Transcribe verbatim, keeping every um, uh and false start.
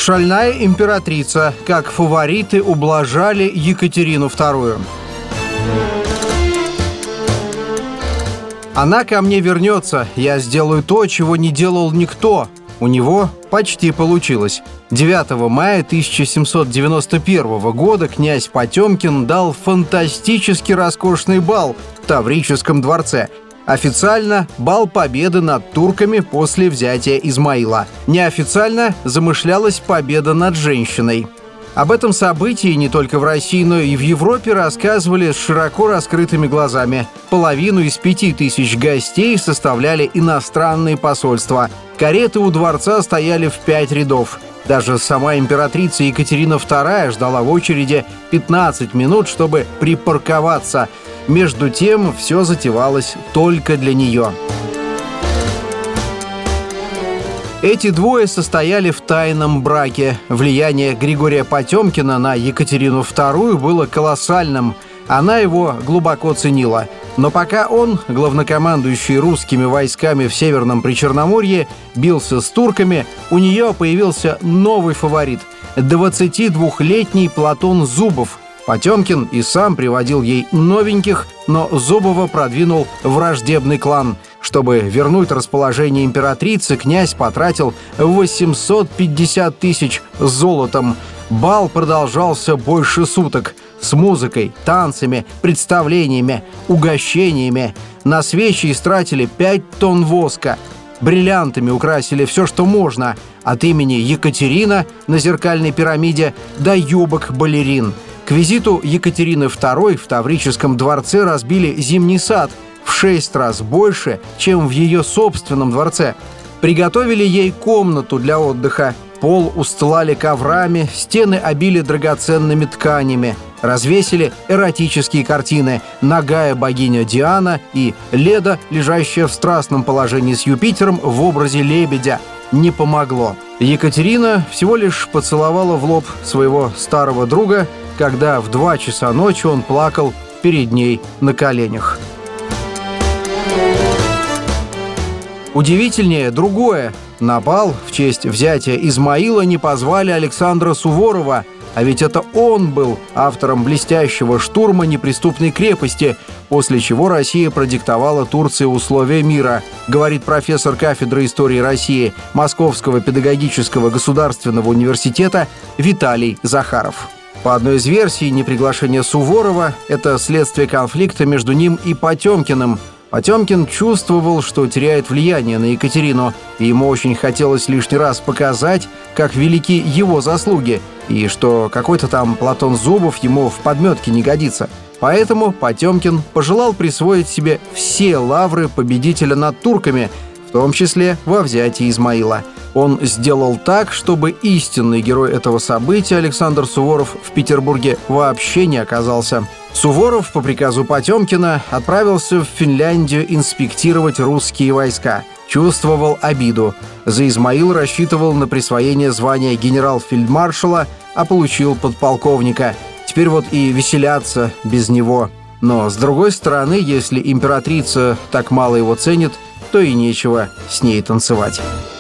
Шальная императрица. Как фавориты ублажали Екатерину вторую. Она ко мне вернется, я сделаю то, чего не делал никто. У него почти получилось. девятого мая тысяча семьсот девяносто первого года князь Потемкин дал фантастически роскошный бал в Таврическом дворце. Официально – бал победы над турками после взятия Измаила. Неофициально замышлялась победа над женщиной. Об этом событии не только в России, но и в Европе рассказывали с широко раскрытыми глазами. Половину из пяти тысяч гостей составляли иностранные посольства. Кареты у дворца стояли в пять рядов. Даже сама императрица Екатерина вторая ждала в очереди пятнадцать минут, чтобы припарковаться. Между тем, все затевалось только для нее. Эти двое состояли в тайном браке. Влияние Григория Потемкина на Екатерину вторую было колоссальным. Она его глубоко ценила. Но пока он, главнокомандующий русскими войсками в Северном Причерноморье, бился с турками, у нее появился новый фаворит – двадцатидвухлетний Платон Зубов. Потемкин и сам приводил ей новеньких, но Зубова продвинул враждебный клан. Чтобы вернуть расположение императрицы, князь потратил восемьсот пятьдесят тысяч золотом. Бал продолжался больше суток. С музыкой, танцами, представлениями, угощениями. На свечи истратили пять тонн воска. Бриллиантами украсили все, что можно. От имени Екатерина на зеркальной пирамиде до юбок-балерин. К визиту Екатерины второй в Таврическом дворце разбили зимний сад в шесть раз больше, чем в ее собственном дворце. Приготовили ей комнату для отдыха. Пол устлали коврами, стены обили драгоценными тканями. Развесили эротические картины «Нагая богиня Диана» и «Леда, лежащая в страстном положении с Юпитером в образе лебедя». Не помогло. Екатерина всего лишь поцеловала в лоб своего старого друга, когда в два часа ночи он плакал перед ней на коленях. Удивительнее другое. На бал в честь взятия Измаила не позвали Александра Суворова, а ведь это он был автором блестящего штурма неприступной крепости, после чего Россия продиктовала Турции условия мира, говорит профессор кафедры истории России Московского педагогического государственного университета Виталий Захаров. По одной из версий, неприглашение Суворова – это следствие конфликта между ним и Потемкиным. Потемкин чувствовал, что теряет влияние на Екатерину, и ему очень хотелось лишний раз показать, как велики его заслуги, и что какой-то там Платон Зубов ему в подметке не годится. Поэтому Потемкин пожелал присвоить себе все лавры победителя над турками, в том числе во взятии Измаила. Он сделал так, чтобы истинный герой этого события, Александр Суворов, в Петербурге вообще не оказался. Суворов по приказу Потемкина отправился в Финляндию инспектировать русские войска. Чувствовал обиду. За Измаил рассчитывал на присвоение звания генерал-фельдмаршала, а получил подполковника. Теперь вот и веселятся без него. Но, с другой стороны, если императрица так мало его ценит, то и нечего с ней танцевать.